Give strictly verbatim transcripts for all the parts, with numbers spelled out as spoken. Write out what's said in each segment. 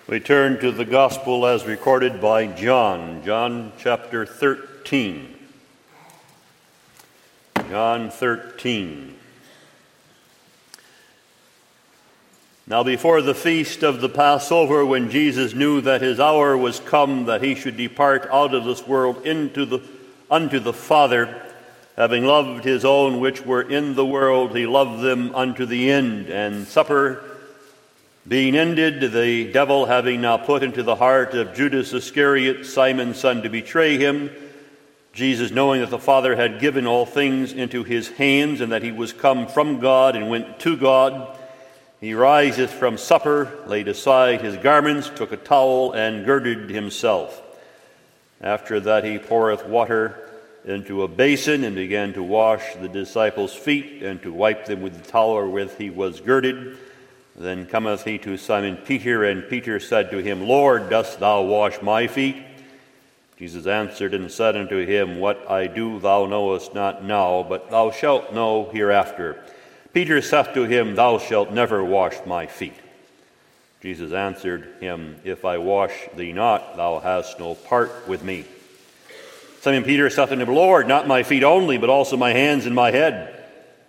We turn to the Gospel as recorded by John, John chapter thirteen. John thirteen. Now before the feast of the Passover, when Jesus knew that his hour was come, that he should depart out of this world into the unto the Father, having loved his own which were in the world, he loved them unto the end. And supper being ended, the devil having now put into the heart of Judas Iscariot, Simon's son, to betray him, Jesus, knowing that the Father had given all things into his hands, and that he was come from God and went to God, he riseth from supper, laid aside his garments, took a towel, and girded himself. After that he poureth water into a basin, and began to wash the disciples' feet, and to wipe them with the towel wherewith he was girded. Then cometh he to Simon Peter, and Peter said to him, Lord, dost thou wash my feet? Jesus answered and said unto him, What I do thou knowest not now, but thou shalt know hereafter. Peter saith to him, Thou shalt never wash my feet. Jesus answered him, If I wash thee not, thou hast no part with me. Simon Peter saith unto him, Lord, not my feet only, but also my hands and my head.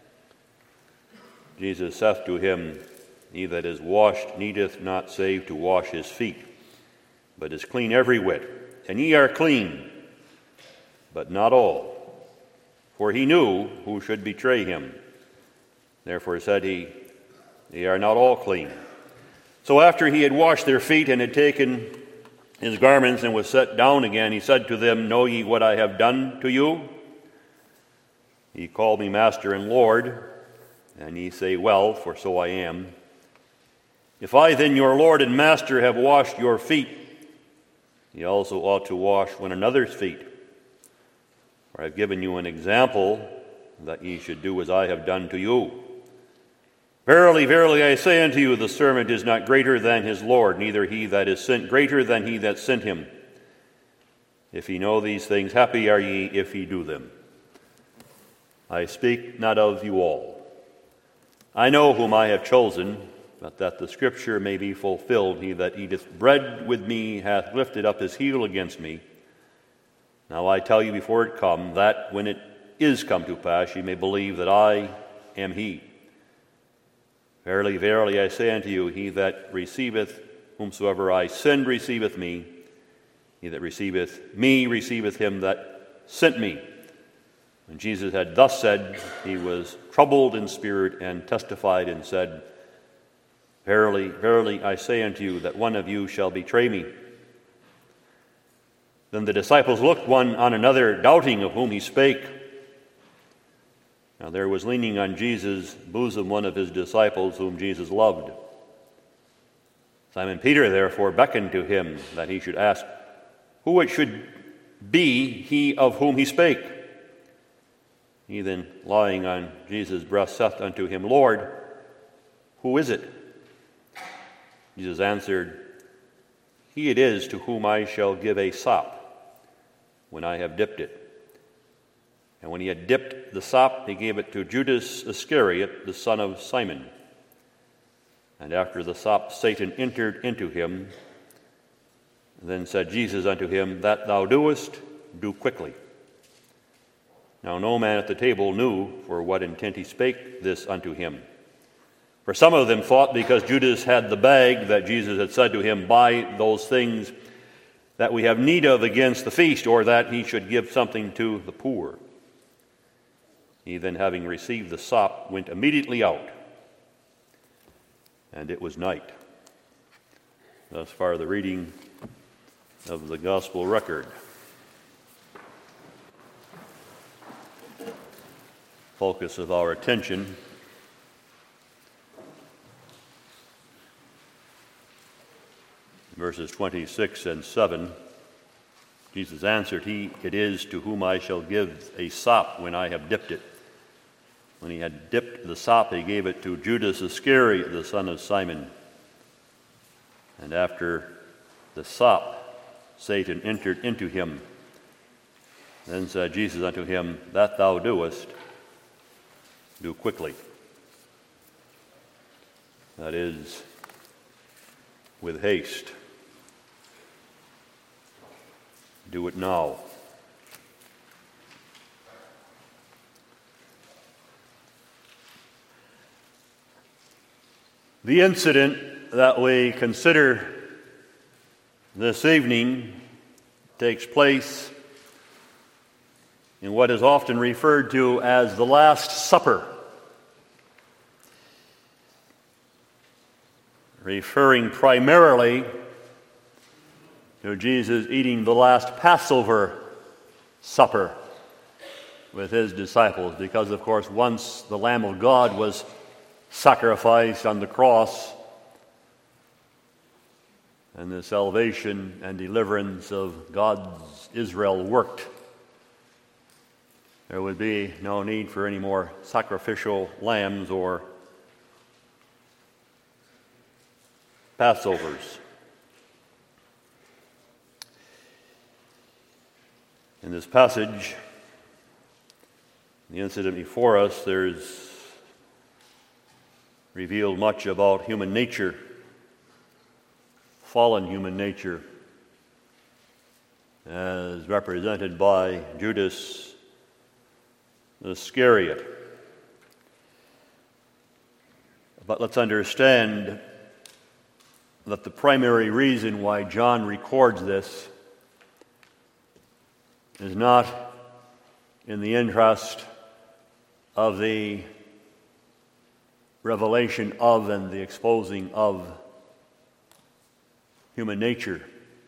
Jesus saith to him, He that is washed needeth not save to wash his feet, but is clean every whit. And ye are clean, but not all. For he knew who should betray him. Therefore said he, Ye are not all clean. So after he had washed their feet, and had taken his garments, and was set down again, he said to them, Know ye what I have done to you? Ye call me Master and Lord, and ye say, Well, for so I am. If I then, your Lord and Master, have washed your feet, ye also ought to wash one another's feet. For I have given you an example, that ye should do as I have done to you. Verily, verily, I say unto you, the servant is not greater than his Lord, neither he that is sent greater than he that sent him. If ye know these things, happy are ye if ye do them. I speak not of you all. I know whom I have chosen, but that the scripture may be fulfilled, he that eateth bread with me hath lifted up his heel against me. Now I tell you before it come, that when it is come to pass, ye may believe that I am he. Verily, verily, I say unto you, he that receiveth whomsoever I send receiveth me. He that receiveth me receiveth him that sent me. When Jesus had thus said, he was troubled in spirit, and testified and said, Verily, verily, I say unto you, that one of you shall betray me. Then the disciples looked one on another, doubting of whom he spake. Now there was leaning on Jesus' bosom one of his disciples, whom Jesus loved. Simon Peter therefore beckoned to him, that he should ask who it should be he of whom he spake. He then, lying on Jesus' breast, saith unto him, Lord, who is it? Jesus answered, He it is to whom I shall give a sop, when I have dipped it. And when he had dipped the sop, he gave it to Judas Iscariot, the son of Simon. And after the sop, Satan entered into him. Then said Jesus unto him, That thou doest, do quickly. Now no man at the table knew for what intent he spake this unto him. For some of them thought, because Judas had the bag, that Jesus had said to him, Buy those things that we have need of against the feast, or that he should give something to the poor. He then, having received the sop, went immediately out, and it was night. Thus far the reading of the gospel record. Focus of our attention verses twenty-six and seven. Jesus answered, He it is to whom I shall give a sop when I have dipped it. When he had dipped the sop, he gave it to Judas Iscariot, the son of Simon. And after the sop, Satan entered into him. Then said Jesus unto him, That thou doest, do quickly. That is, with haste. do it now. The incident that we consider this evening takes place in what is often referred to as the Last Supper, referring primarily to Jesus eating the last Passover supper with his disciples, because, of course, once the Lamb of God was sacrificed on the cross, and the salvation and deliverance of God's Israel worked, there would be no need for any more sacrificial lambs or Passovers. In this passage, the incident before us, there's revealed much about human nature, fallen human nature, as represented by Judas Iscariot. But let's understand that the primary reason why John records this is not in the interest of the revelation of and the exposing of human nature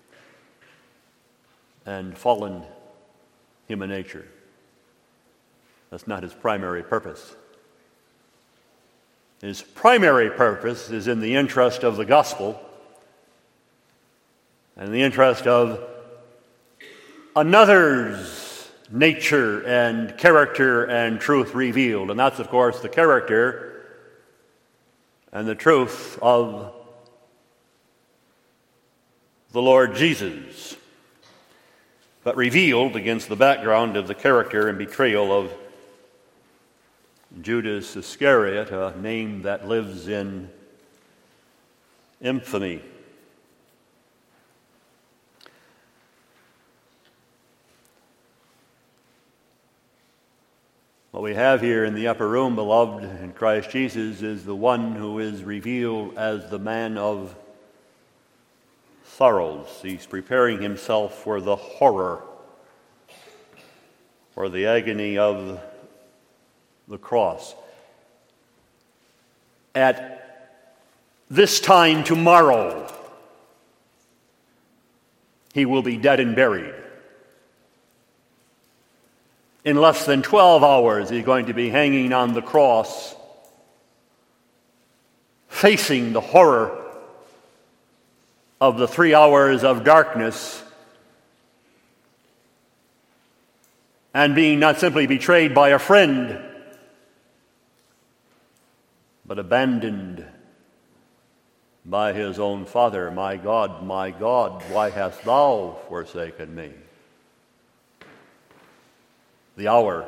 and fallen human nature. That's not his primary purpose. His primary purpose is in the interest of the gospel and in the interest of another's nature and character and truth revealed. And that's, of course, the character and the truth of the Lord Jesus, but revealed against the background of the character and betrayal of Judas Iscariot, a name that lives in infamy. What we have here in the upper room, beloved, in Christ Jesus, is the one who is revealed as the man of sorrows. He's preparing himself for the horror, for the agony of the cross. At this time tomorrow, he will be dead and buried. In less than twelve hours, he's going to be hanging on the cross, facing the horror of the three hours of darkness, and being not simply betrayed by a friend, but abandoned by his own Father. My God, my God, why hast thou forsaken me? The hour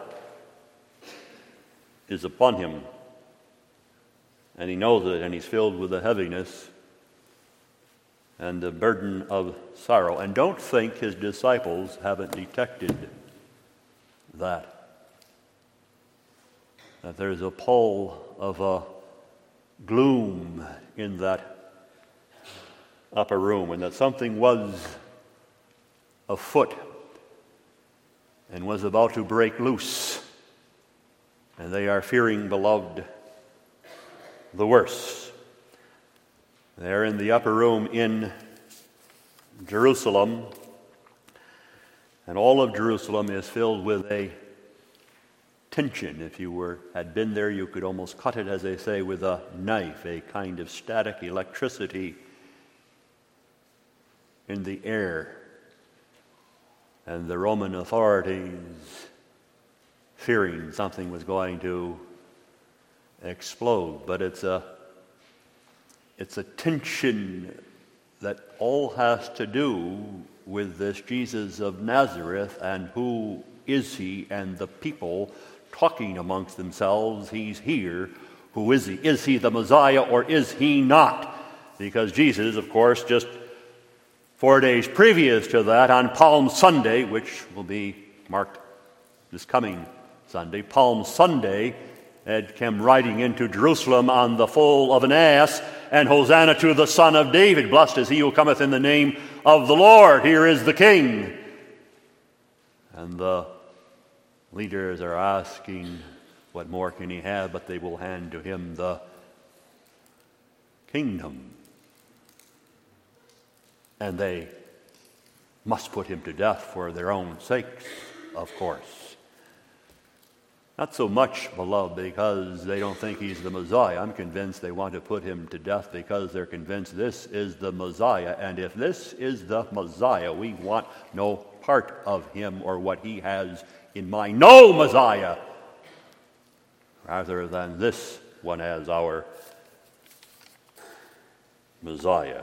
is upon him, and he knows it, and he's filled with the heaviness and the burden of sorrow. And don't think his disciples haven't detected that. That there's a pall of a gloom in that upper room, and that something was afoot and was about to break loose. And they are fearing, beloved, the worst. They're in the upper room in Jerusalem, and all of Jerusalem is filled with a tension. If you were had been there, you could almost cut it, as they say, with a knife, a kind of static electricity in the air. And the Roman authorities, fearing something was going to explode. But it's a it's a tension that all has to do with this Jesus of Nazareth, and who is he, and the people talking amongst themselves, he's here. Who is he? Is he the Messiah or is he not? Because Jesus, of course, just Four days previous to that, on Palm Sunday, which will be marked this coming Sunday, Palm Sunday, Ed came riding into Jerusalem on the foal of an ass, and Hosanna to the Son of David. Blessed is he who cometh in the name of the Lord. Here is the King. And the leaders are asking, what more can he have? But they will hand to him the kingdom. And they must put him to death for their own sakes, of course. Not so much, beloved, because they don't think he's the Messiah. I'm convinced they want to put him to death because they're convinced this is the Messiah. And if this is the Messiah, we want no part of him or what he has in mind. No Messiah! Rather than this one as our Messiah.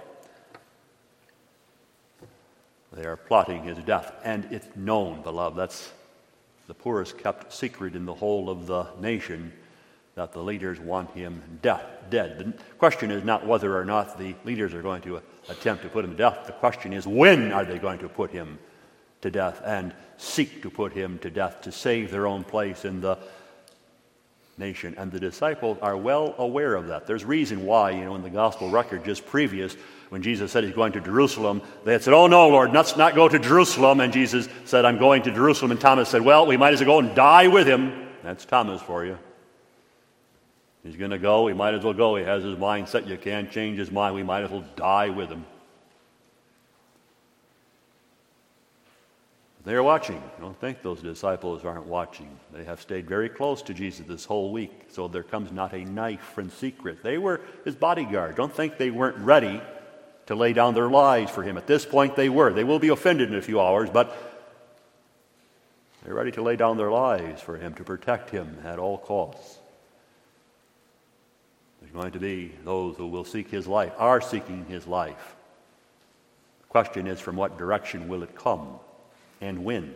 They are plotting his death, and it's known, beloved. That's the poorest kept secret in the whole of the nation, that the leaders want him death, dead. The question is not whether or not the leaders are going to attempt to put him to death. The question is, when are they going to put him to death and seek to put him to death to save their own place in the nation? And the disciples are well aware of that. There's reason why, you know, in the gospel record just previous, when Jesus said he's going to Jerusalem, they had said, "Oh no, Lord, let's not go to Jerusalem." And Jesus said, "I'm going to Jerusalem." And Thomas said, "Well, we might as well go and die with him." That's Thomas for you. He's going to go, we might as well go. He has his mind set. You can't change his mind. We might as well die with him. They're watching. Don't think those disciples aren't watching. They have stayed very close to Jesus this whole week, so there comes not a knife in secret. They were his bodyguard. Don't think they weren't ready to lay down their lives for him. At this point they were. They will be offended in a few hours, but they're ready to lay down their lives for him, to protect him at all costs. There's going to be those who will seek his life, are seeking his life. The question is, from what direction will it come? And when?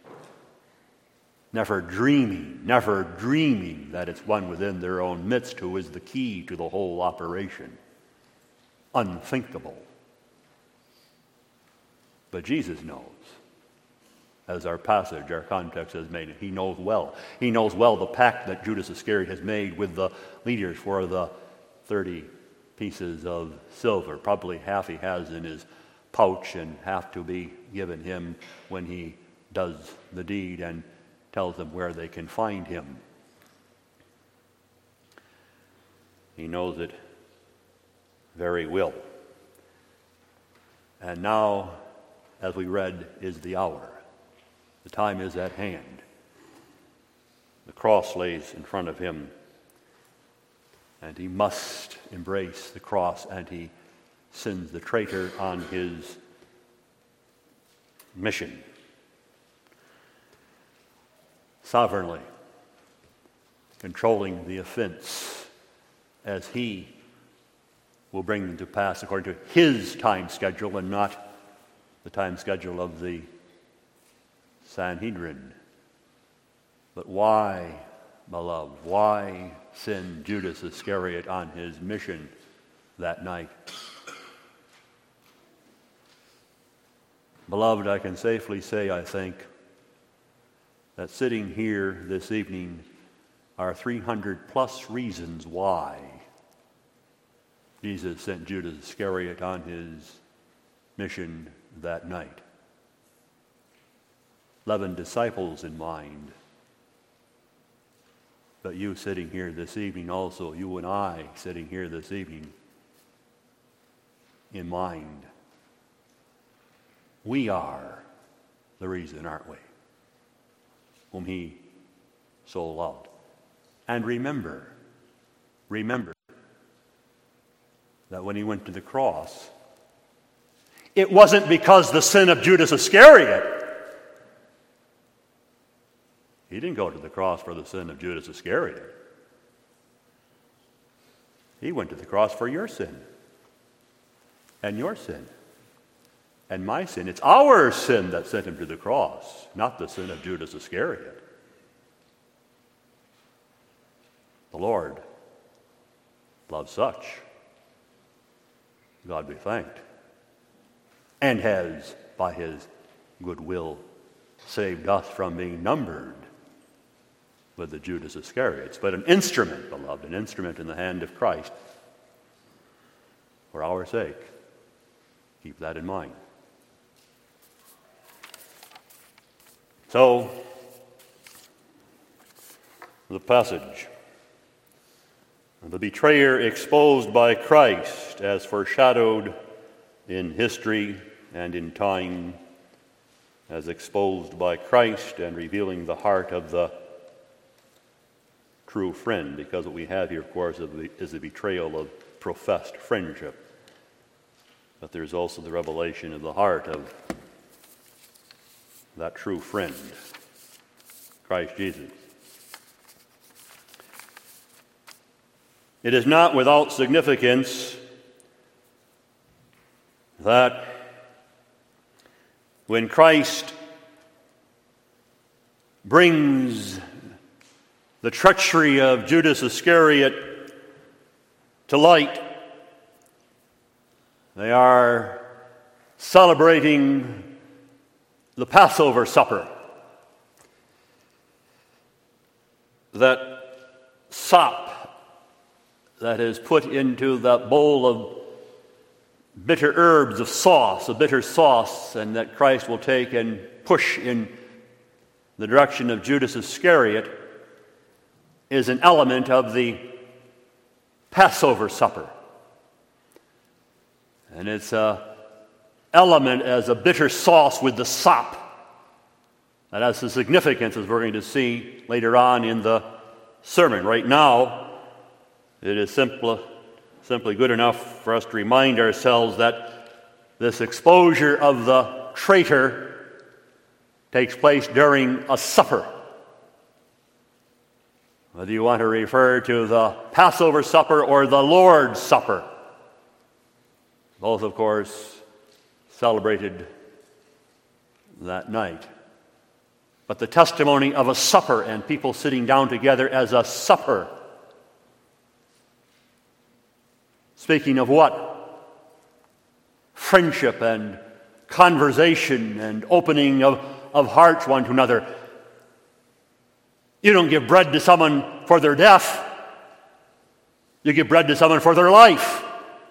Never dreaming, never dreaming that it's one within their own midst who is the key to the whole operation. Unthinkable. But Jesus knows, as our passage, our context has made it. He knows well. He knows well the pact that Judas Iscariot has made with the leaders for the thirty pieces of silver. Probably half he has in his pouch and half to be given him when he does the deed and tells them where they can find him. He knows it very well. And now, as we read, is the hour. The time is at hand. The cross lays in front of him, and he must embrace the cross, and he sends the traitor on his mission. Sovereignly controlling the offense as he will bring them to pass according to his time schedule and not the time schedule of the Sanhedrin. But why, beloved, why send Judas Iscariot on his mission that night? Beloved, I can safely say, I think, that sitting here this evening are three hundred plus reasons why Jesus sent Judas Iscariot on his mission that night. Eleven disciples in mind. But you sitting here this evening also, you and I sitting here this evening in mind. We are the reason, aren't we? Whom he so loved. And remember, remember that when he went to the cross, it wasn't because the sin of Judas Iscariot. He didn't go to the cross for the sin of Judas Iscariot. He went to the cross for your sin and your sin and my sin. It's our sin that sent him to the cross, not the sin of Judas Iscariot. The Lord loves such. God be thanked. and has, by his goodwill, saved us from being numbered with the Judas Iscariots, but an instrument, beloved, an instrument in the hand of Christ for our sake. Keep that in mind. So, the passage. The betrayer exposed by Christ as foreshadowed in history and in time, as exposed by Christ and revealing the heart of the true friend, because what we have here, of course, is the betrayal of professed friendship. But there's also the revelation of the heart of that true friend, Christ Jesus. It is not without significance that when Christ brings the treachery of Judas Iscariot to light, they are celebrating the Passover supper. That sop that is put into that bowl of bitter herbs of sauce, a bitter sauce, and that Christ will take and push in the direction of Judas Iscariot, is an element of the Passover supper. And it's an element as a bitter sauce with the sop. That has the significance, as we're going to see later on in the sermon. Right now, it is simple, simply good enough for us to remind ourselves that this exposure of the traitor takes place during a supper. Whether you want to refer to the Passover supper or the Lord's Supper, both, of course, celebrated that night. But the testimony of a supper and people sitting down together as a supper, speaking of what? Friendship and conversation and opening of, of hearts one to another. You don't give bread to someone for their death. You give bread to someone for their life.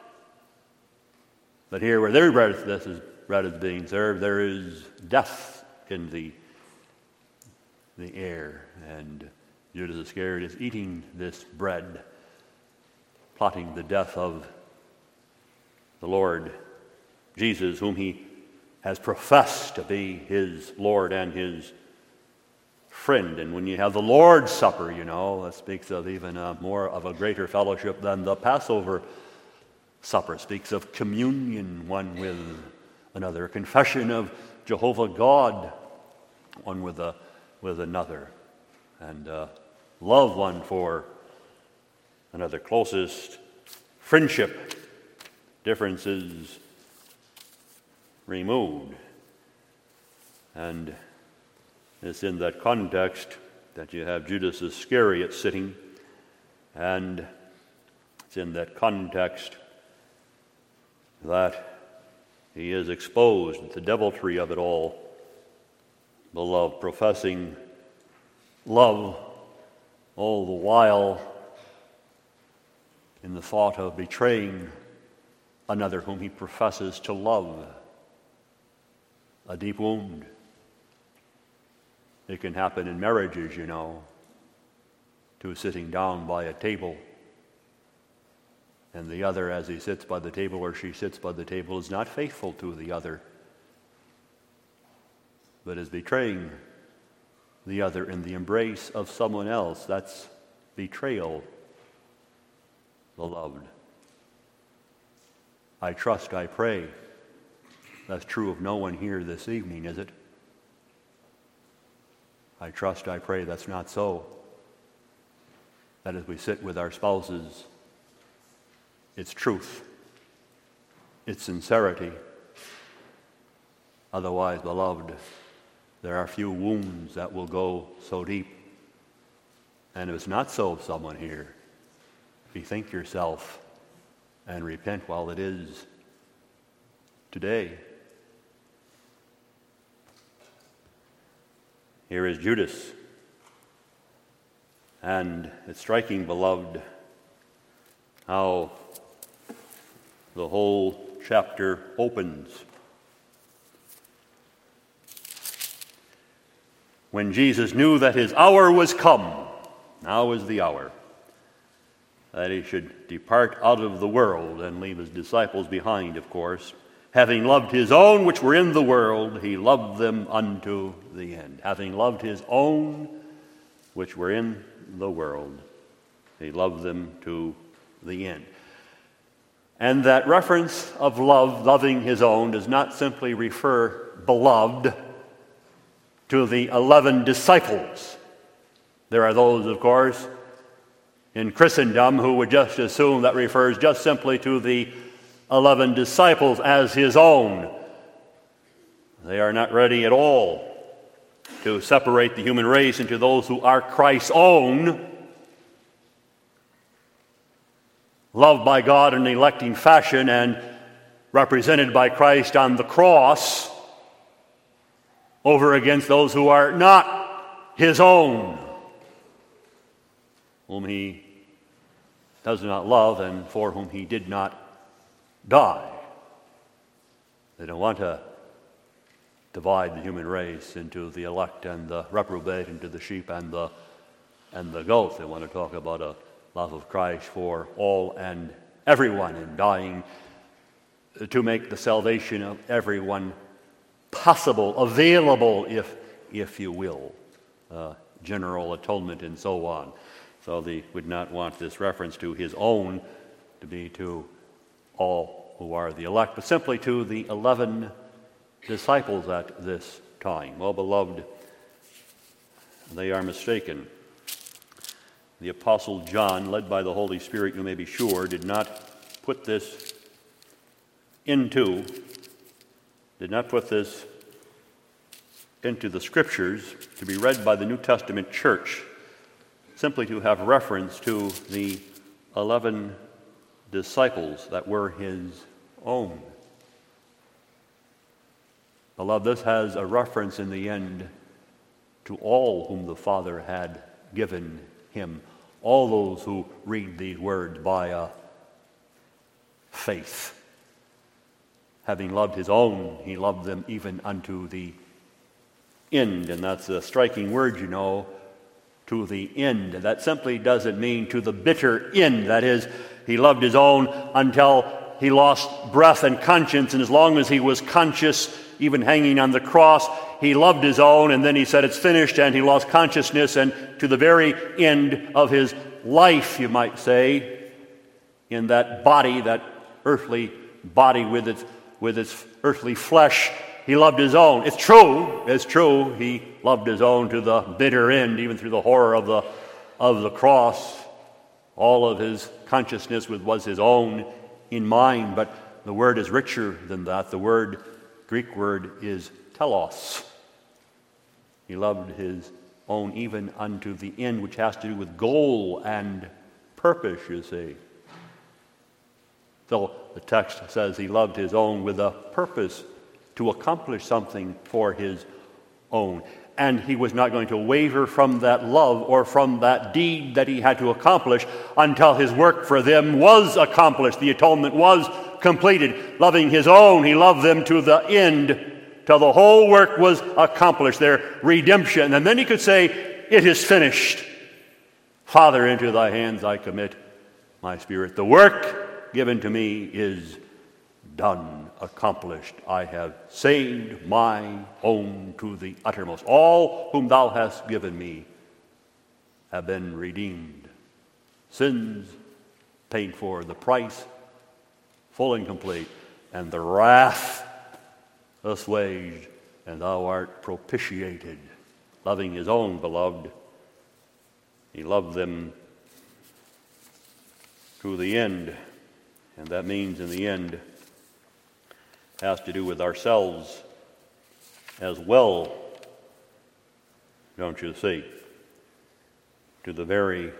But here where their bread, this is, bread is being served, there is death in the, the air. And Judas Iscariot is eating this bread, plotting the death of the Lord Jesus, whom he has professed to be his Lord and his friend. And when you have the Lord's Supper, you know, that speaks of even a, more of a greater fellowship than the Passover supper. It speaks of communion one with another, a confession of Jehovah God one with a, with another, and uh, love one for another, closest friendship, differences removed. And it's in that context that you have Judas Iscariot sitting, and it's in that context that he is exposed, the deviltry of it all, the love, professing love all the while in the thought of betraying another whom he professes to love. A deep wound. It can happen in marriages, you know, two sitting down by a table, and the other, as he sits by the table or she sits by the table, is not faithful to the other, but is betraying the other in the embrace of someone else. That's betrayal, beloved. I trust, I pray, that's true of no one here this evening, is it? I trust, I pray that's not so. That as we sit with our spouses, it's truth, it's sincerity. Otherwise, beloved, there are few wounds that will go so deep. And if it's not so of someone here, bethink yourself and repent while it is today. Here is Judas. And it's striking, beloved, how the whole chapter opens. When Jesus knew that his hour was come, now is the hour, that he should depart out of the world and leave his disciples behind, of course. Having loved his own which were in the world, he loved them unto the end. Having loved his own which were in the world, he loved them to the end. And that reference of love, loving his own, does not simply refer, beloved, to the eleven disciples. There are those, of course, in Christendom who would just assume that refers just simply to the eleven disciples as his own. They are not ready at all to separate the human race into those who are Christ's own, loved by God in electing fashion and represented by Christ on the cross, over against those who are not his own, whom he does not love and for whom he did not die. They don't want to divide the human race into the elect and the reprobate, into the sheep and the and the goat. They want to talk about a love of Christ for all and everyone, and dying to make the salvation of everyone possible, available, if if you will, uh, general atonement and so on. So they would not want this reference to his own to be to all who are the elect, but simply to the eleven disciples at this time. Well, beloved, they are mistaken. The Apostle John, led by the Holy Spirit, you may be sure, did not put this into, did not put this into the Scriptures to be read by the New Testament church, simply to have reference to the eleven disciples that were his own. Beloved, this has a reference in the end to all whom the Father had given him, all those who read these words by a faith. Having loved his own, he loved them even unto the end. And that's a striking word, you know, to the end. That simply doesn't mean to the bitter end. That is, he loved his own until he lost breath and conscience, and as long as he was conscious, even hanging on the cross, he loved his own, and then he said it's finished, and he lost consciousness, and to the very end of his life, you might say, in that body, that earthly body with its with its earthly flesh, he loved his own. It's true, it's true, he loved his own to the bitter end, even through the horror of the of the cross. All of his consciousness was his own in mind, but the word is richer than that. The word, Greek word, is telos. He loved his own even unto the end, which has to do with goal and purpose, you see. So the text says he loved his own with a purpose to accomplish something for his own. And he was not going to waver from that love or from that deed that he had to accomplish until his work for them was accomplished. The atonement was completed. Loving his own, he loved them to the end, till the whole work was accomplished, their redemption. And then he could say, it is finished. Father, into thy hands I commit my spirit. The work given to me is done, accomplished. I have saved my own to the uttermost. All whom thou hast given me have been redeemed. Sins paid for, the price full and complete, and the wrath assuaged, and thou art propitiated. Loving his own, beloved, he loved them to the end, and that means in the end has to do with ourselves as well, don't you see? To the very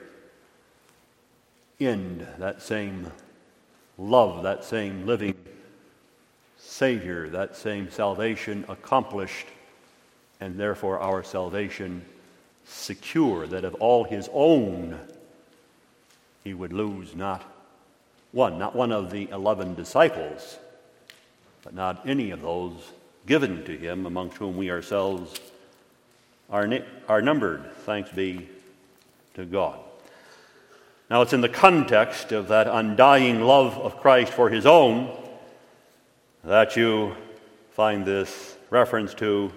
end, that same love, that same living Savior, that same salvation accomplished and therefore our salvation secure, that of all his own he would lose not one, not one of the eleven disciples, but not any of those given to him, amongst whom we ourselves are, na- are numbered, thanks be to God. Now it's in the context of that undying love of Christ for his own that you find this reference to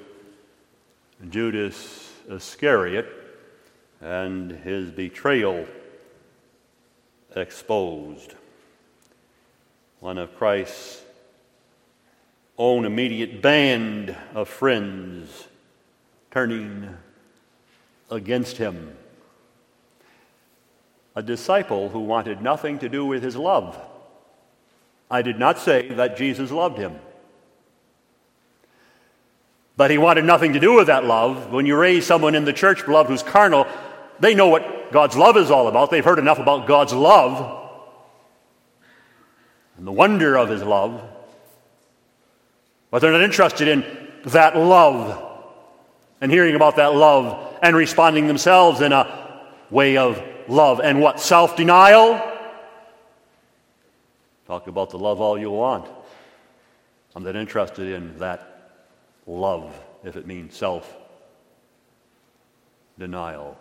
Judas Iscariot and his betrayal exposed. One of Christ's own immediate band of friends turning against him. A disciple who wanted nothing to do with his love. I did not say that Jesus loved him. But he wanted nothing to do with that love. When you raise someone in the church, beloved, who's carnal, they know what God's love is all about. They've heard enough about God's love and the wonder of his love. But they're not interested in that love and hearing about that love and responding themselves in a way of love. And what? Self-denial? Talk about the love all you want. I'm not interested in that love, if it means self-denial.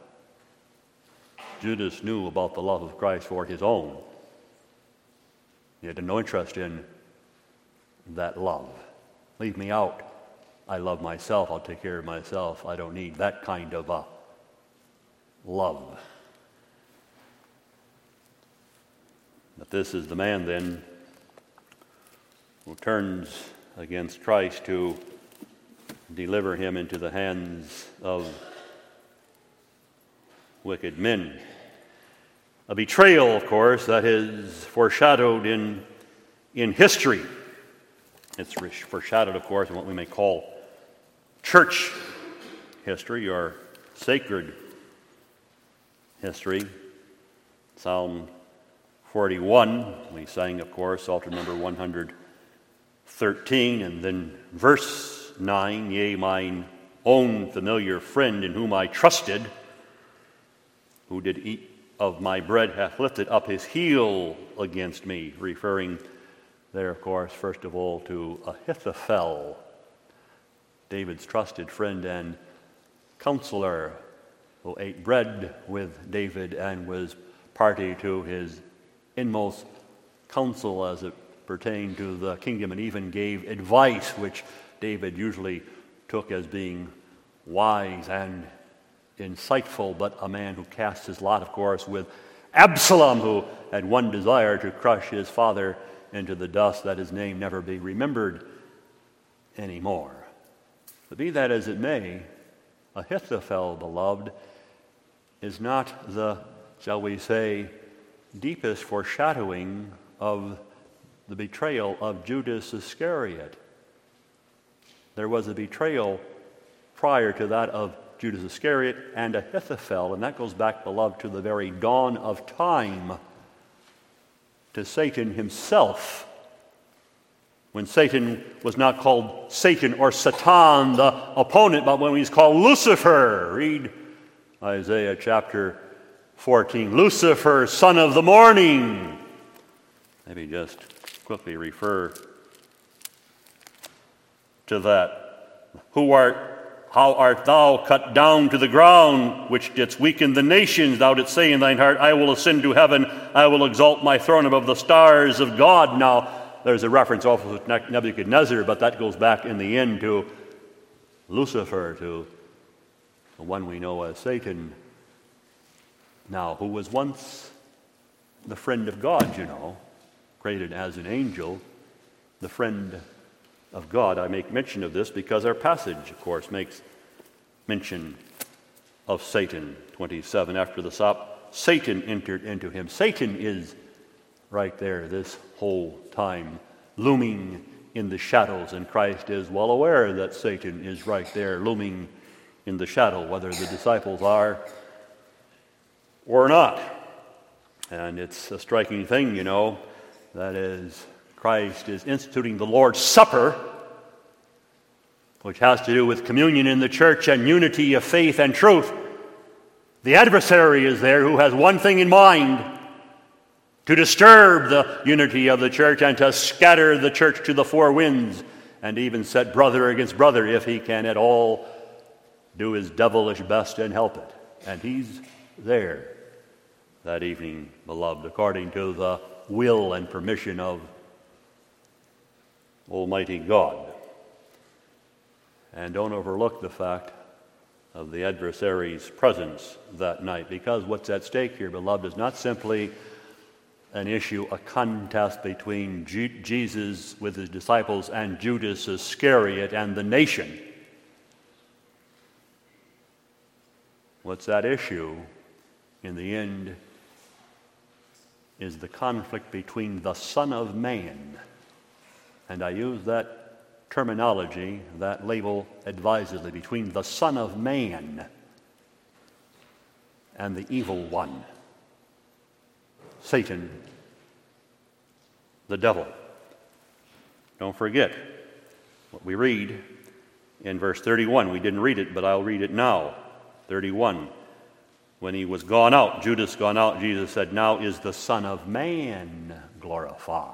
Judas knew about the love of Christ for his own. He had no interest in that love. Leave me out. I love myself. I'll take care of myself. I don't need that kind of a love. But this is the man then who turns against Christ to deliver him into the hands of wicked men. A betrayal, of course, that is foreshadowed in, in history. It's foreshadowed, of course, in what we may call church history or sacred history. Psalm forty-one, we sang, of course, Psalter number one hundred thirteen, and then verse nine, yea, mine own familiar friend in whom I trusted, who did eat of my bread, hath lifted up his heel against me, referring there, of course, first of all, to Ahithophel, David's trusted friend and counselor, who ate bread with David and was party to his inmost counsel as it pertained to the kingdom, and even gave advice which David usually took as being wise and insightful, but a man who cast his lot, of course, with Absalom, who had one desire, to crush his father into the dust, that his name never be remembered anymore. But be that as it may, Ahithophel, beloved, is not the, shall we say, deepest foreshadowing of the betrayal of Judas Iscariot. There was a betrayal prior to that of Judas Iscariot and Ahithophel, and that goes back, beloved, to the very dawn of time, to Satan himself, when Satan was not called Satan or Satan, the opponent, but when he's called Lucifer. Read Isaiah chapter fourteen. Lucifer, son of the morning. Maybe just quickly refer to that. Who art How art thou cut down to the ground, which didst weaken the nations? Thou didst say in thine heart, I will ascend to heaven, I will exalt my throne above the stars of God. Now, there's a reference also to Nebuchadnezzar, but that goes back in the end to Lucifer, to the one we know as Satan. Now, who was once the friend of God, you know, created as an angel, the friend of God. I make mention of this because our passage, of course, makes mention of Satan. twenty-seven, after the sop, Satan entered into him. Satan is right there this whole time, looming in the shadows, and Christ is well aware that Satan is right there, looming in the shadow, whether the disciples are or not. And it's a striking thing, you know, that is, Christ is instituting the Lord's Supper, which has to do with communion in the church and unity of faith and truth, the adversary is there who has one thing in mind: to disturb the unity of the church and to scatter the church to the four winds, and even set brother against brother if he can at all do his devilish best and help it. And he's there that evening, beloved, according to the will and permission of Almighty God. And don't overlook the fact of the adversary's presence that night, because what's at stake here, beloved, is not simply an issue, a contest between G- Jesus with his disciples and Judas Iscariot and the nation. What's at issue in the end is the conflict between the Son of Man, and I use that terminology, that label advisedly, between the Son of Man and the evil one, Satan, the devil. Don't forget what we read in verse thirty-one. We didn't read it, but I'll read it now. thirty-one. When he was gone out, Judas gone out, Jesus said, "Now is the Son of Man glorified."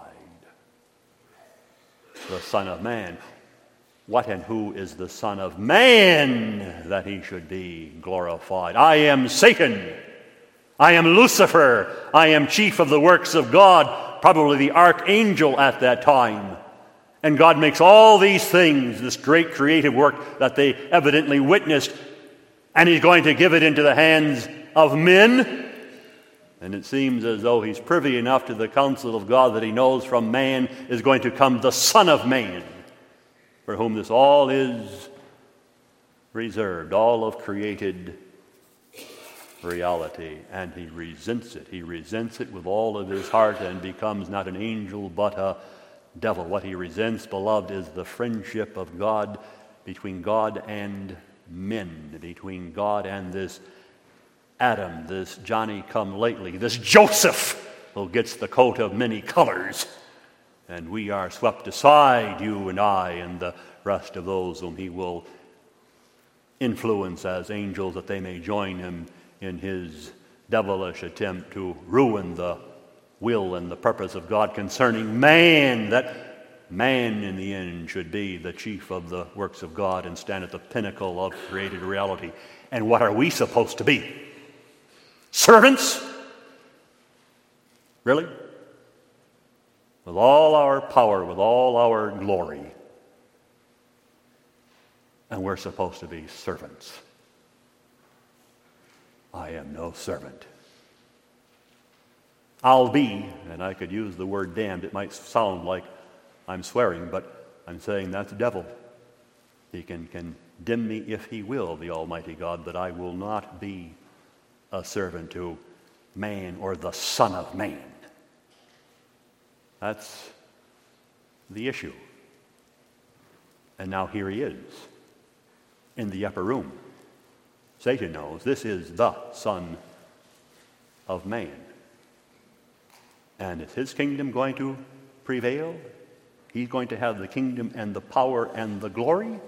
The Son of Man. What and who is the Son of Man that he should be glorified? I am Satan. I am Lucifer. I am chief of the works of God, probably the archangel at that time. And God makes all these things, this great creative work that they evidently witnessed, and he's going to give it into the hands of men. And it seems as though he's privy enough to the counsel of God that he knows from man is going to come the Son of Man, for whom this all is reserved, all of created reality. And he resents it. He resents it with all of his heart and becomes not an angel but a devil. What he resents, beloved, is the friendship of God between God and men, between God and this Adam, this Johnny-come-lately, this Joseph who gets the coat of many colors. And we are swept aside, you and I and the rest of those whom he will influence as angels, that they may join him in his devilish attempt to ruin the will and the purpose of God concerning man, that man in the end should be the chief of the works of God and stand at the pinnacle of created reality. And what are we supposed to be? Servants? Really? With all our power, with all our glory. And we're supposed to be servants. I am no servant. I'll be, and I could use the word damned. It might sound like I'm swearing, but I'm saying that's the devil. He can condemn me if he will, the Almighty God, that I will not be a servant to man or the Son of Man. That's the issue. And now here he is in the upper room. Satan knows this is the Son of Man. And is his kingdom going to prevail? He's going to have the kingdom and the power and the glory?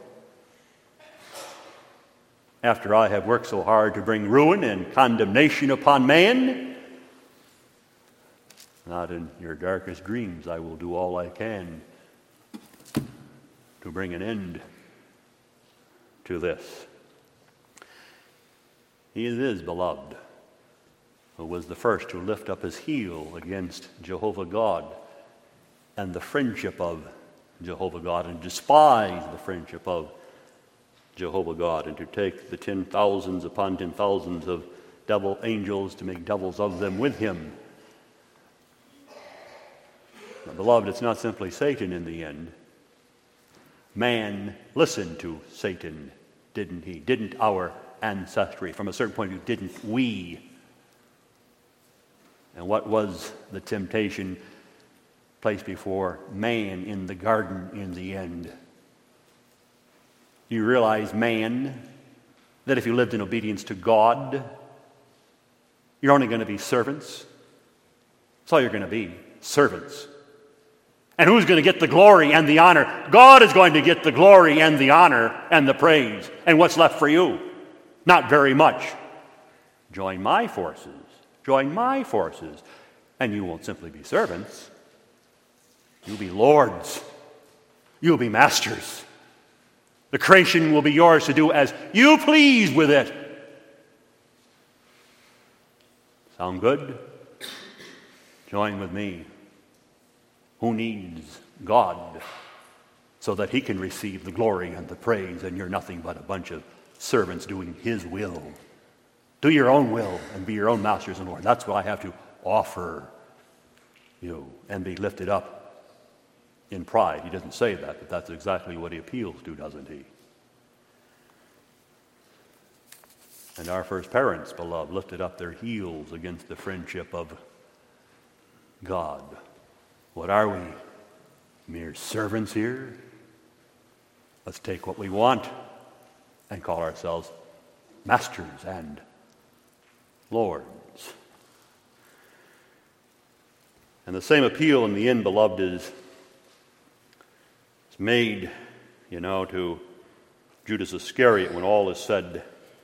After I have worked so hard to bring ruin and condemnation upon man? Not in your darkest dreams. I will do all I can to bring an end to this. He is beloved, who was the first to lift up his heel against Jehovah God and the friendship of Jehovah God, and despise the friendship of Jehovah God, and to take the ten thousands upon ten thousands of devil angels to make devils of them with him. But beloved, it's not simply Satan in the end. Man listened to Satan, didn't he? Didn't our ancestry? From a certain point of view, didn't we? And what was the temptation placed before man in the garden in the end? You realize, man, that if you lived in obedience to God, you're only going to be servants. That's all you're going to be, servants. And who's going to get the glory and the honor? God is going to get the glory and the honor and the praise. And what's left for you? Not very much. Join my forces. Join my forces. And you won't simply be servants. You'll be lords. You'll be masters. The creation will be yours to do as you please with it. Sound good? Join with me. Who needs God so that he can receive the glory and the praise, and you're nothing but a bunch of servants doing his will. Do your own will and be your own masters and Lord. That's what I have to offer you, and be lifted up in pride. He doesn't say that, but that's exactly what he appeals to, doesn't he? And our first parents, beloved, lifted up their heels against the friendship of God. What are we? Mere servants here? Let's take what we want and call ourselves masters and lords. And the same appeal in the end, beloved, is, is made, you know, to Judas Iscariot when all is said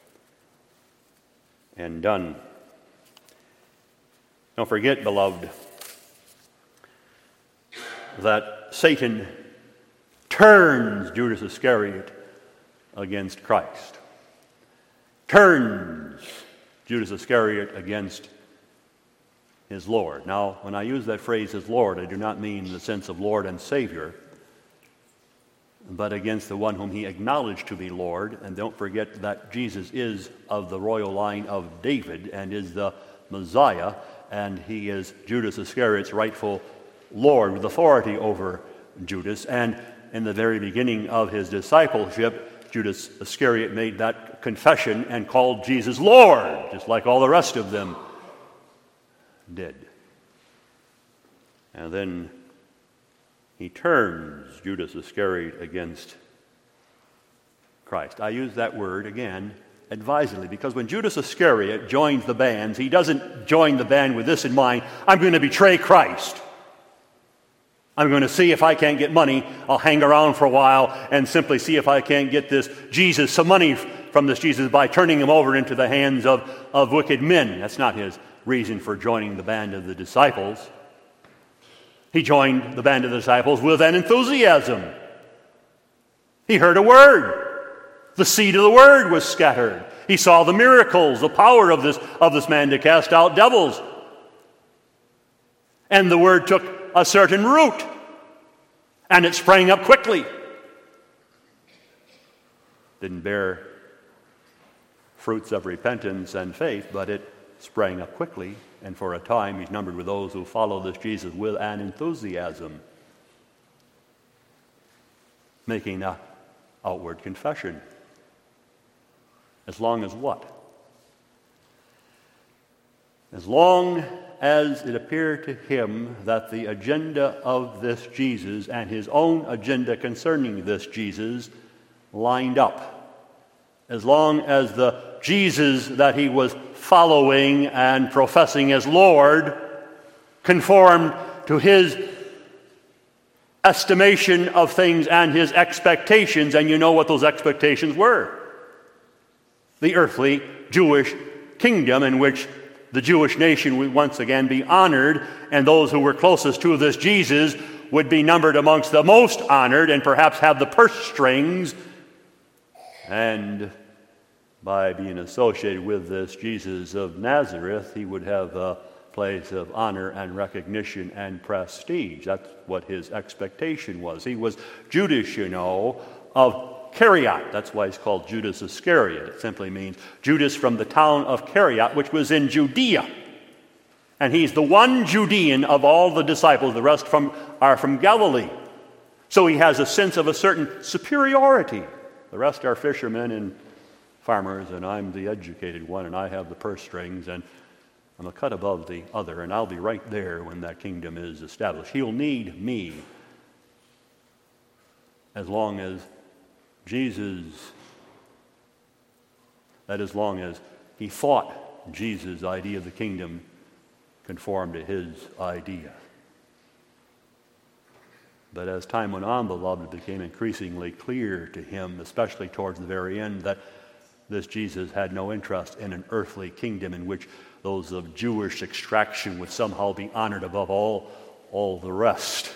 and done. Don't forget, beloved, that Satan turns Judas Iscariot against Christ. Turns Judas Iscariot against his Lord. Now, when I use that phrase, his Lord, I do not mean the sense of Lord and Savior, but against the one whom he acknowledged to be Lord. And don't forget that Jesus is of the royal line of David and is the Messiah, and he is Judas Iscariot's rightful Lord with authority over Judas. And in the very beginning of his discipleship, Judas Iscariot made that confession and called Jesus Lord, just like all the rest of them did. And then he turns Judas Iscariot against Christ. I use that word again advisedly, because when Judas Iscariot joins the bands, he doesn't join the band with this in mind: I'm going to betray Christ. I'm going to see if I can't get money. I'll hang around for a while and simply see if I can't get this Jesus, some money from this Jesus, by turning him over into the hands of, of wicked men. That's not his reason for joining the band of the disciples. He joined the band of the disciples with an enthusiasm. He heard a word. The seed of the word was scattered. He saw the miracles, the power of this, of this man to cast out devils. And the word took a certain root, and it sprang up quickly. Didn't bear fruits of repentance and faith, but it sprang up quickly, and for a time he's numbered with those who follow this Jesus with an enthusiasm, making an outward confession. As long as what? As long as it appeared to him that the agenda of this Jesus and his own agenda concerning this Jesus lined up. As long as the Jesus that he was following and professing as Lord conformed to his estimation of things and his expectations, and you know what those expectations were. The earthly Jewish kingdom in which the Jewish nation would once again be honored, and those who were closest to this Jesus would be numbered amongst the most honored and perhaps have the purse strings. And by being associated with this Jesus of Nazareth, he would have a place of honor and recognition and prestige. That's what his expectation was. He was Judas, you know, of Kerioth. That's why he's called Judas Iscariot. It simply means Judas from the town of Kerioth, which was in Judea. And he's the one Judean of all the disciples. The rest from, are from Galilee. So he has a sense of a certain superiority. The rest are fishermen and farmers, and I'm the educated one, and I have the purse strings, and I'm a cut above the other, and I'll be right there when that kingdom is established. He'll need me as long as Jesus, that as long as he thought Jesus' idea of the kingdom conformed to his idea. But as time went on, beloved, it became increasingly clear to him, especially towards the very end, that this Jesus had no interest in an earthly kingdom in which those of Jewish extraction would somehow be honored above all, all the rest.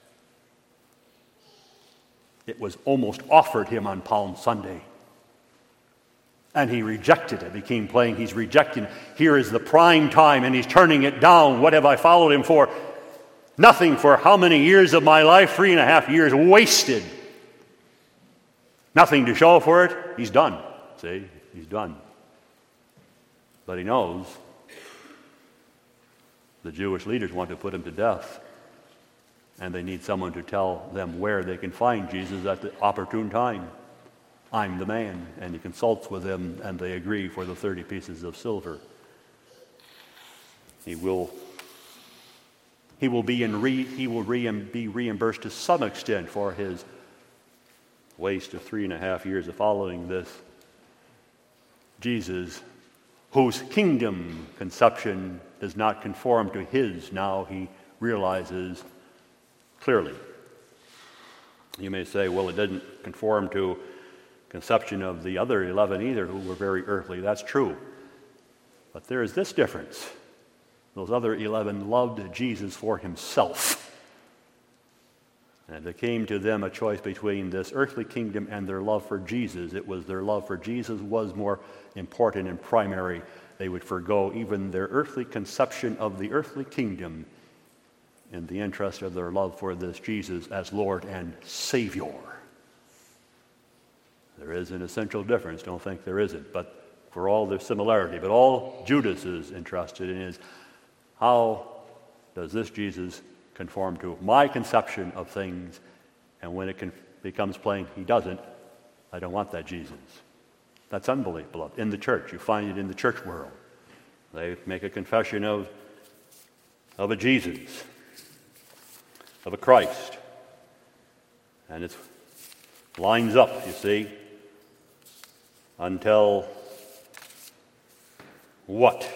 It was almost offered him on Palm Sunday. And he rejected it. It became plain he's rejecting it. Here is the prime time, and he's turning it down. What have I followed him for? Nothing for how many years of my life? Three and a half years wasted. Nothing to show for it. He's done. See? He's done. But he knows the Jewish leaders want to put him to death. And they need someone to tell them where they can find Jesus at the opportune time. I'm the man. And he consults with them, and they agree for the thirty pieces of silver. He will, he will be in re, he will re, be reimbursed to some extent for his waste of three and a half years of following this Jesus, whose kingdom conception does not conform to his. Now he realizes clearly. You may say, well, it didn't conform to conception of the other eleven either, who were very earthly. That's true. But there is this difference. Those other eleven loved Jesus for himself. And it came to them a choice between this earthly kingdom and their love for Jesus. It was their love for Jesus was more important and primary. They would forego even their earthly conception of the earthly kingdom in the interest of their love for this Jesus as Lord and Savior. There is an essential difference. Don't think there isn't. But for all their similarity, but all Judas is interested in is, how does this Jesus conform to my conception of things? And when it can, becomes plain he doesn't, I don't want that Jesus. That's unbelief, beloved. In the church, you find it in the church world. They make a confession of, of a Jesus, of a Christ. And it lines up, you see, until what?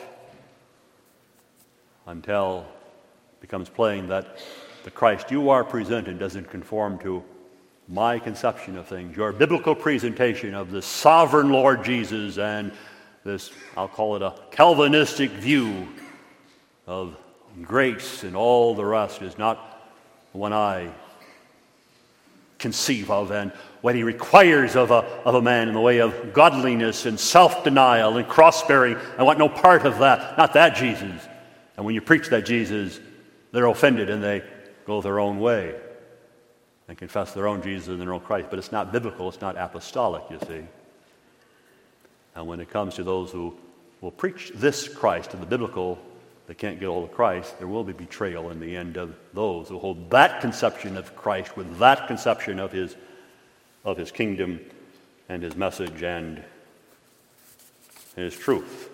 Until it becomes plain that the Christ you are presenting doesn't conform to my conception of things, your biblical presentation of the sovereign Lord Jesus, and this, I'll call it a Calvinistic view of grace and all the rest is not the one I conceive of, and what he requires of a, of a man in the way of godliness and self-denial and cross-bearing. I want no part of that, not that Jesus. And when you preach that Jesus, they're offended and they go their own way and confess their own Jesus and their own Christ. But it's not biblical, it's not apostolic, you see. And when it comes to those who will preach this Christ and the biblical, they can't get hold of Christ, there will be betrayal in the end of those who hold that conception of Christ with that conception of his, of his kingdom and his message and his truth.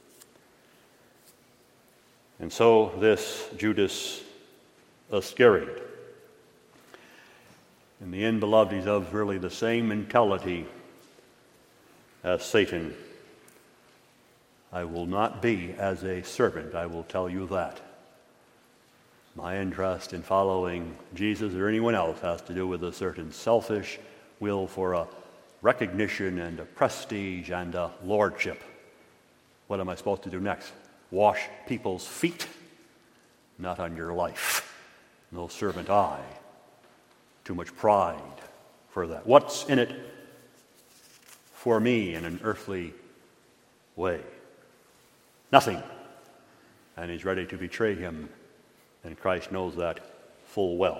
And so this Judas Iscariot, in the end, beloved, he's of really the same mentality as Satan. I will not be as a servant, I will tell you that. My interest in following Jesus or anyone else has to do with a certain selfish will for a recognition and a prestige and a lordship. What am I supposed to do next? Wash people's feet? Not on your life. No servant I. Too much pride for that. What's in it for me in an earthly way? Nothing. And he's ready to betray him, and Christ knows that full well.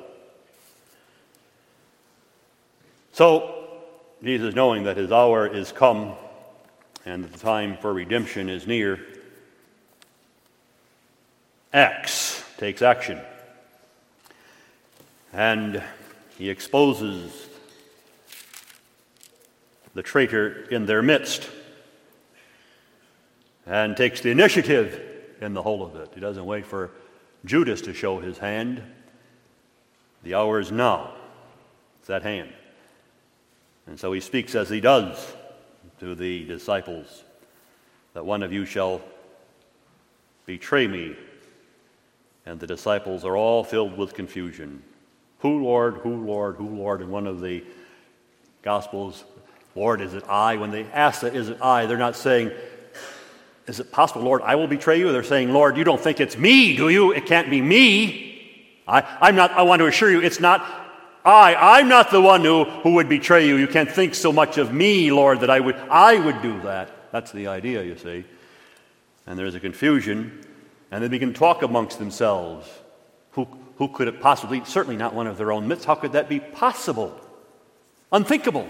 So, Jesus, knowing that his hour is come and that the time for redemption is near, acts, takes action. And he exposes the traitor in their midst and takes the initiative in the whole of it. He doesn't wait for Judas to show his hand. The hour is now. It's at hand. And so he speaks as he does to the disciples, that one of you shall betray me. And the disciples are all filled with confusion. Who, Lord, who, Lord, who, Lord? In one of the Gospels, Lord, is it I? When they ask that, is it I? They're not saying, is it possible, Lord, I will betray you? They're saying, Lord, you don't think it's me, do you? It can't be me. I, I'm not, I want to assure you, it's not I. I'm not the one who, who would betray you. You can't think so much of me, Lord, that I would, I would do that. That's the idea, you see. And there's a confusion, and they begin to talk amongst themselves. Who, who could it possibly, certainly not one of their own midst, how could that be possible? Unthinkable.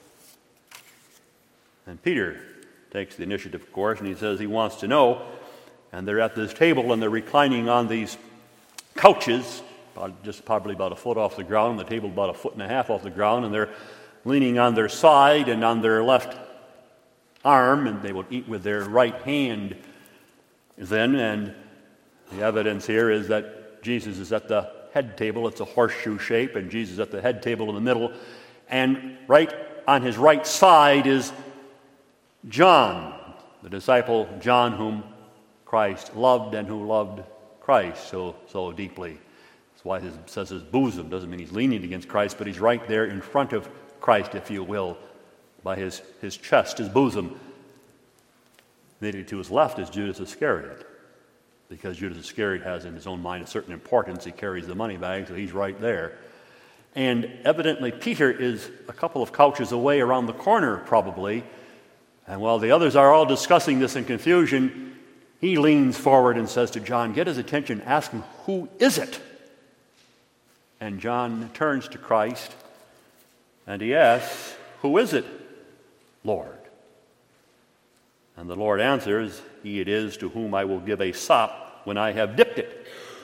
And Peter takes the initiative, of course, and he says he wants to know. And they're at this table, and they're reclining on these couches, about, just probably about a foot off the ground, the table about a foot and a half off the ground, and they're leaning on their side and on their left arm, and they will eat with their right hand then. And the evidence here is that Jesus is at the head table. It's a horseshoe shape, and Jesus is at the head table in the middle. And right on his right side is John, the disciple John whom Christ loved and who loved Christ so so deeply. That's why it says his bosom. Doesn't mean he's leaning against Christ, but he's right there in front of Christ, if you will, by his, his chest, his bosom. Immediately to his left is Judas Iscariot, because Judas Iscariot has in his own mind a certain importance. He carries the money bag, so he's right there. And evidently Peter is a couple of couches away around the corner, probably. And while the others are all discussing this in confusion, he leans forward and says to John, get his attention, ask him, who is it? And John turns to Christ and he asks, who is it, Lord? And the Lord answers, he it is to whom I will give a sop when I have dipped it.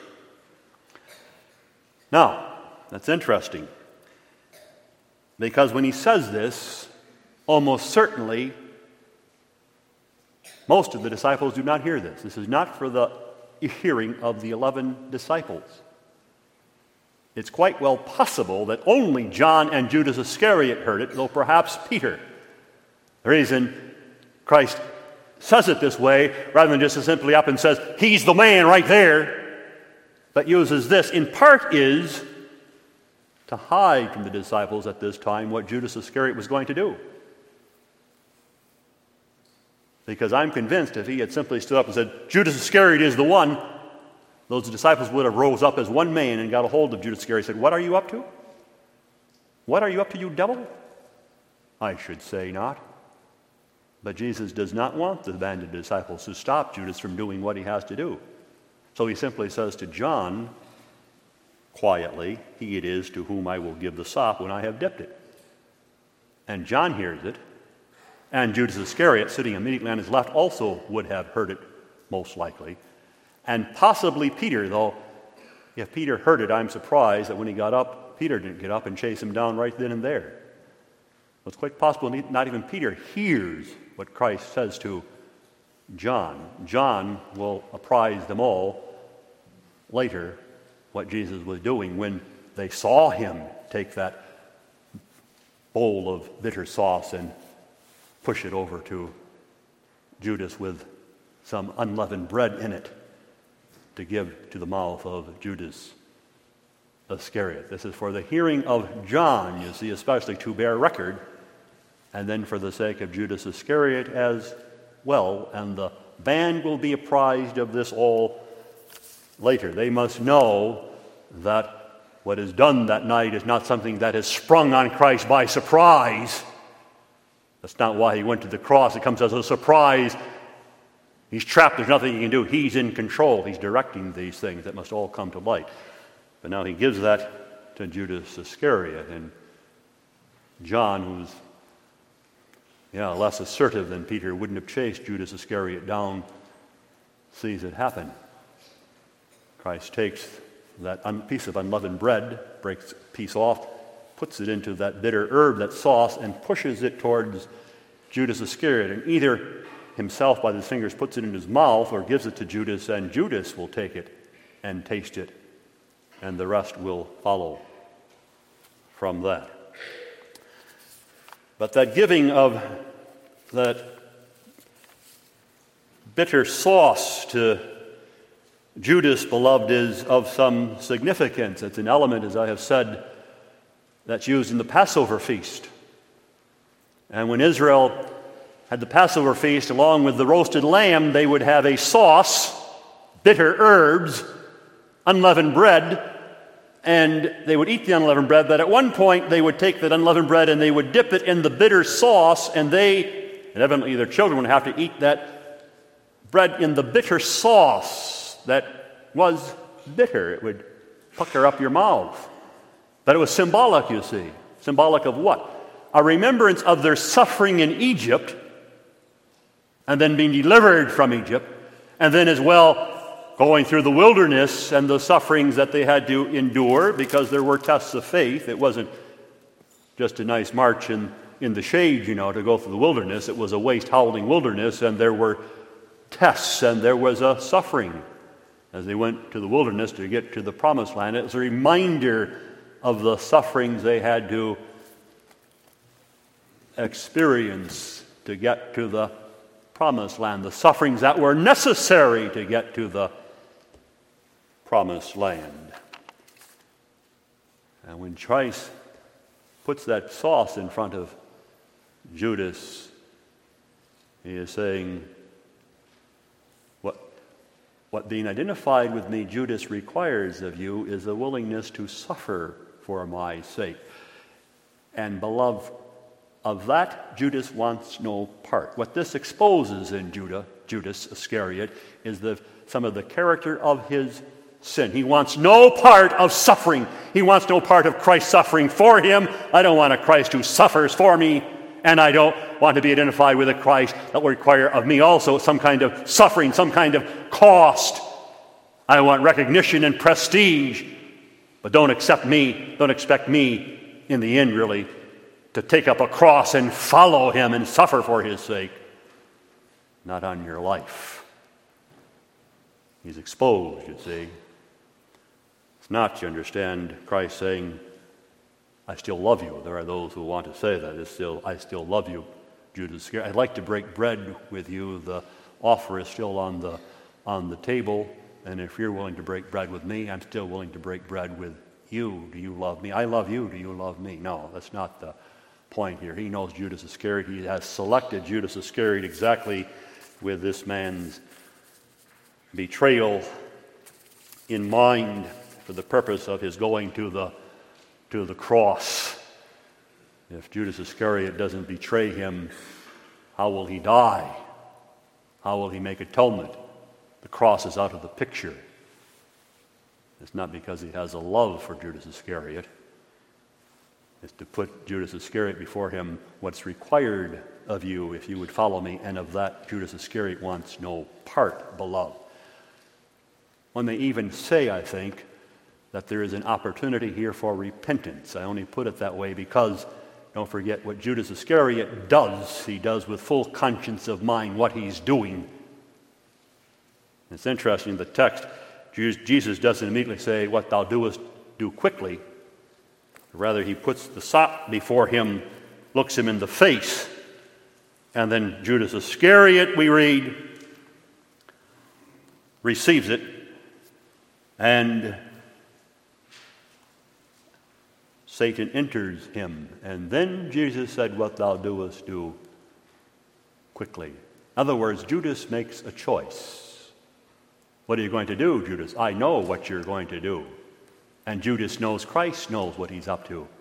Now, that's interesting, because when he says this, almost certainly most of the disciples do not hear this. This is not for the hearing of the eleven disciples. It's quite well possible that only John and Judas Iscariot heard it, though perhaps Peter. The reason Christ says it this way, rather than just simply up and says, he's the man right there, but uses this, in part is to hide from the disciples at this time what Judas Iscariot was going to do. Because I'm convinced if he had simply stood up and said, Judas Iscariot is the one, those disciples would have rose up as one man and got a hold of Judas Iscariot and said, what are you up to? What are you up to, you devil? I should say not. But Jesus does not want the band of disciples to stop Judas from doing what he has to do. So he simply says to John, quietly, he it is to whom I will give the sop when I have dipped it. And John hears it, and Judas Iscariot, sitting immediately on his left, also would have heard it, most likely. And possibly Peter, though if Peter heard it, I'm surprised that when he got up, Peter didn't get up and chase him down right then and there. It's quite possible not even Peter hears what Christ says to John. John will apprise them all later what Jesus was doing when they saw him take that bowl of bitter sauce and push it over to Judas with some unleavened bread in it to give to the mouth of Judas Iscariot. This is for the hearing of John, you see, especially to bear record, and then for the sake of Judas Iscariot as well. And the band will be apprised of this all later. They must know that what is done that night is not something that is sprung on Christ by surprise. That's not why he went to the cross. It comes as a surprise. He's trapped. There's nothing he can do. He's in control. He's directing these things that must all come to light. But now he gives that to Judas Iscariot. And John, who's yeah, less assertive than Peter, wouldn't have chased Judas Iscariot down, sees it happen. Christ takes that un- piece of unleavened bread, breaks a piece off, puts it into that bitter herb, that sauce, and pushes it towards Judas Iscariot. And either himself by his fingers puts it in his mouth or gives it to Judas, and Judas will take it and taste it, and the rest will follow from that. But that giving of that bitter sauce to Judas, beloved, is of some significance. It's an element, as I have said, that's used in the Passover feast. And when Israel had the Passover feast, along with the roasted lamb, they would have a sauce, bitter herbs, unleavened bread, and they would eat the unleavened bread. But at one point, they would take that unleavened bread and they would dip it in the bitter sauce, and they, and evidently their children, would have to eat that bread in the bitter sauce that was bitter. It would pucker up your mouth. But it was symbolic, you see. Symbolic of what? A remembrance of their suffering in Egypt, and then being delivered from Egypt, and then as well going through the wilderness and the sufferings that they had to endure because there were tests of faith. It wasn't just a nice march in, in the shade, you know, to go through the wilderness. It was a waste-howling wilderness, and there were tests, and there was a suffering as they went to the wilderness to get to the promised land. It was a reminder of the sufferings they had to experience to get to the promised land, the sufferings that were necessary to get to the promised land. And when Christ puts that sauce in front of Judas, he is saying, what, what being identified with me, Judas, requires of you is a willingness to suffer for my sake. And beloved, of that Judas wants no part. What this exposes in Judah, Judas Iscariot, is the, some of the character of his sin. He wants no part of suffering. He wants no part of Christ suffering for him. I don't want a Christ who suffers for me, and I don't want to be identified with a Christ that will require of me also some kind of suffering, some kind of cost. I want recognition and prestige, but don't accept me, don't expect me in the end, really, to take up a cross and follow him and suffer for his sake. Not on your life. He's exposed, you see. It's not, you understand, Christ saying, I still love you. There are those who want to say that. It's still, I still love you, Judas. I'd like to break bread with you. The offer is still on the, on the table. And if you're willing to break bread with me, I'm still willing to break bread with you. Do you love me? I love you. Do you love me? No, that's not the point here. He knows Judas Iscariot. He has selected Judas Iscariot exactly with this man's betrayal in mind for the purpose of his going to the to the cross. If Judas Iscariot doesn't betray him, how will he die? How will he make atonement? The cross is out of the picture. It's not because he has a love for Judas Iscariot. It's to put Judas Iscariot before him, what's required of you if you would follow me, and of that Judas Iscariot wants no part, beloved. One may even say, I think, that there is an opportunity here for repentance. I only put it that way because, don't forget what Judas Iscariot does. He does with full conscience of mind what he's doing. It's interesting, the text, Jesus doesn't immediately say, what thou doest, do quickly. Rather, he puts the sop before him, looks him in the face. And then Judas Iscariot, we read, receives it. And Satan enters him. And then Jesus said, what thou doest, do quickly. In other words, Judas makes a choice. What are you going to do, Judas? I know what you're going to do. And Judas knows Christ knows what he's up to.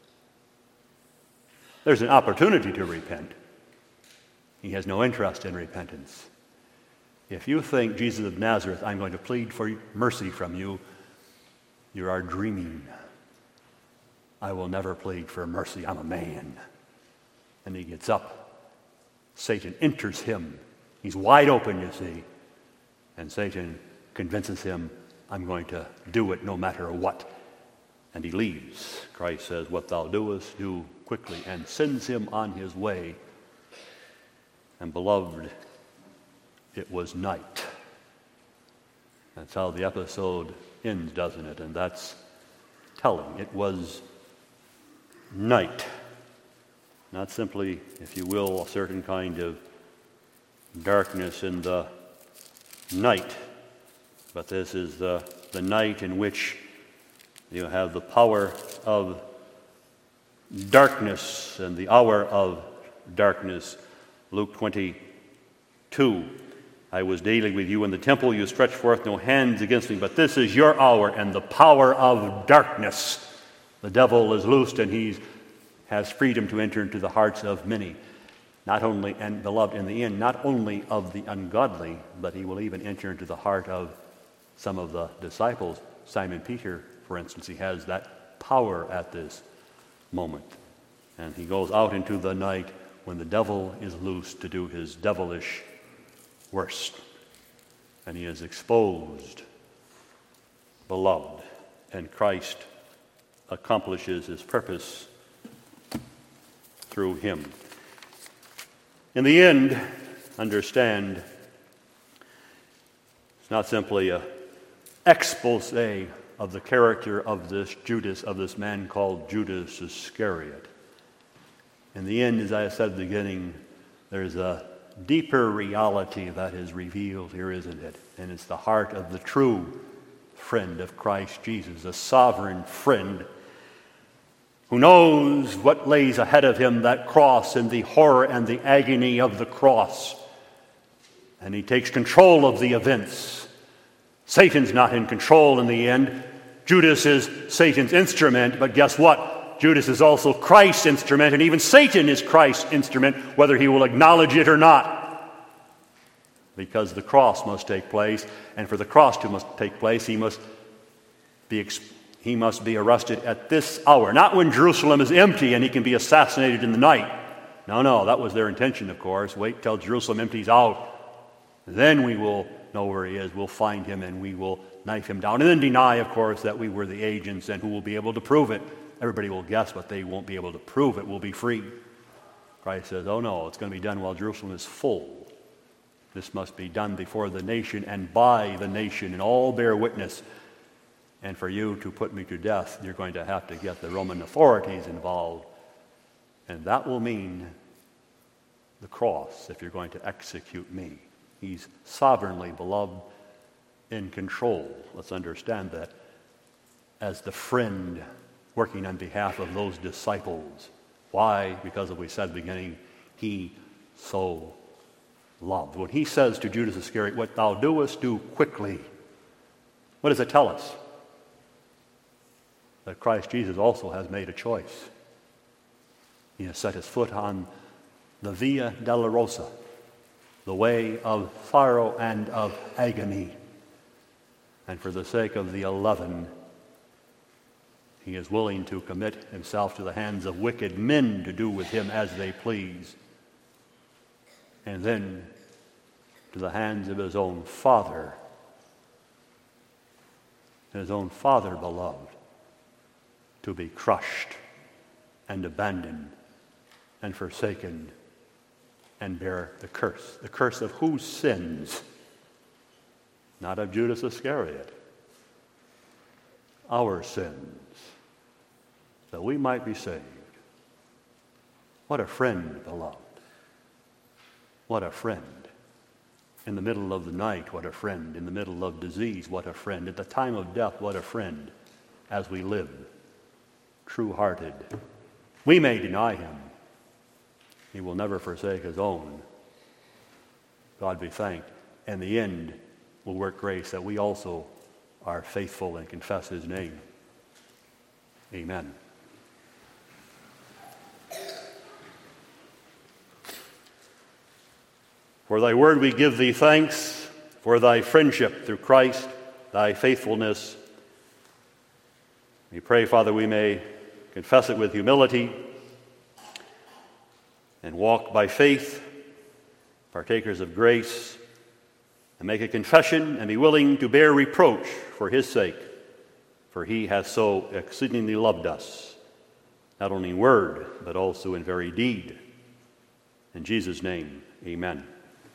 There's an opportunity to repent. He has no interest in repentance. If you think, Jesus of Nazareth, I'm going to plead for mercy from you, you are dreaming. I will never plead for mercy. I'm a man. And he gets up. Satan enters him. He's wide open, you see. And Satan convinces him, I'm going to do it no matter what. And he leaves. Christ says, what thou doest, do quickly, and sends him on his way. And beloved, it was night. That's how the episode ends, doesn't it? And that's telling. It was night. Not simply, if you will, a certain kind of darkness in the night, But this is the, the night in which you have the power of darkness and the hour of darkness. Luke twenty-two, I was daily with you in the temple, you stretched forth no hands against me, but this is your hour and the power of darkness. The devil is loosed and he has freedom to enter into the hearts of many. Not only, and beloved, in the end, not only of the ungodly, but he will even enter into the heart of some of the disciples. Simon Peter, for instance, he has that power at this moment. And he goes out into the night when the devil is loose to do his devilish worst. And he is exposed, beloved, and Christ accomplishes his purpose through him. In the end, understand, it's not simply an expose of the character of this Judas, of this man called Judas Iscariot. In the end, as I said at the beginning, there's a deeper reality that is revealed here, isn't it? And it's the heart of the true friend of Christ Jesus, a sovereign friend who knows what lays ahead of him, that cross and the horror and the agony of the cross. And he takes control of the events. Satan's not in control in the end. Judas is Satan's instrument, but guess what? Judas is also Christ's instrument, and even Satan is Christ's instrument, whether he will acknowledge it or not. Because the cross must take place, and for the cross to must take place, he must be exposed. He must be arrested at this hour, not when Jerusalem is empty and he can be assassinated in the night. No, no, that was their intention, of course. Wait till Jerusalem empties out. Then we will know where he is. We'll find him and we will knife him down. And then deny, of course, that we were the agents and who will be able to prove it. Everybody will guess, but they won't be able to prove it. We'll be free. Christ says, oh no, it's going to be done while Jerusalem is full. This must be done before the nation and by the nation, and all bear witness. And for you to put me to death, you're going to have to get the Roman authorities involved. And that will mean the cross if you're going to execute me. He's sovereignly, beloved, in control. Let's understand that as the friend working on behalf of those disciples. Why? Because, as we said at the beginning, he so loved. When he says to Judas Iscariot, what thou doest, do quickly. What does it tell us? That Christ Jesus also has made a choice. He has set his foot on the Via Dolorosa, the way of sorrow and of agony. And for the sake of the eleven, he is willing to commit himself to the hands of wicked men to do with him as they please. And then to the hands of his own Father, his own Father, beloved, to be crushed and abandoned and forsaken and bear the curse. The curse of whose sins? Not of Judas Iscariot. Our sins, that we might be saved. What a friend, beloved. What a friend. In the middle of the night, what a friend. In the middle of disease, what a friend. At the time of death, what a friend. As we live, true-hearted. We may deny him. He will never forsake his own. God be thanked. And the end will work grace that we also are faithful and confess his name. Amen. For thy word we give thee thanks, for thy friendship through Christ, thy faithfulness. We pray, Father, we may confess it with humility and walk by faith, partakers of grace, and make a confession and be willing to bear reproach for his sake, for he hath so exceedingly loved us, not only in word, but also in very deed. In Jesus' name, amen.